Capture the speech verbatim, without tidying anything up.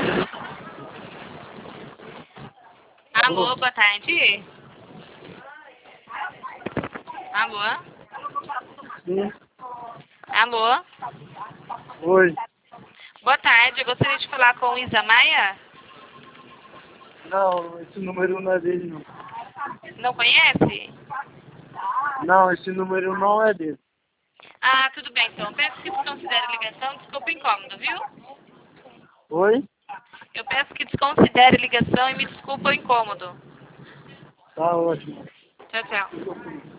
Alô, boa tarde. Alô? Sim. Alô? Oi. Boa tarde, eu gostaria de falar com o Isa Maia. Não, esse número não é dele, não. Não conhece? Não, esse número não é dele. Ah, tudo bem então. Peço que desconsidere a ligação, desculpa o incômodo, viu? Oi? Eu peço que desconsidere a ligação e me desculpa o incômodo. Tá ótimo. Tchau, tchau.